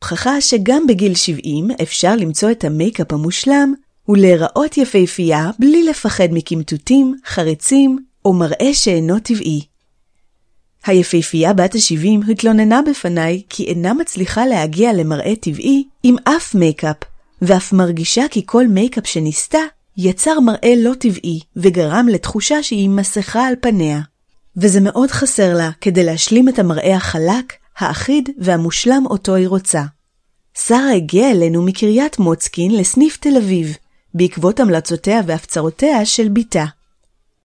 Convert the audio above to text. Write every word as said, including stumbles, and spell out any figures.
הוכחה שגם בגיל שבעים אפשר למצוא את המייקאפ המושלם ולהיראות יפהפייה בלי לפחד מקמטוטים, חרצים או מראה שאינו טבעי. היפהפייה בת ה-שבעים התלוננה בפניי כי אינה מצליחה להגיע למראה טבעי עם אף מייקאפ, ואף מרגישה כי כל מייקאפ שניסתה יצר מראה לא טבעי וגרם לתחושה שהיא מסכה על פניה. וזה מאוד חסר לה כדי להשלים את המראה החלק, האחיד והמושלם אותו היא רוצה. שרה הגיעה אלינו מקריית מוצקין לסניף תל אביב, בעקבות המלצותיה והפצרותיה של ביתה.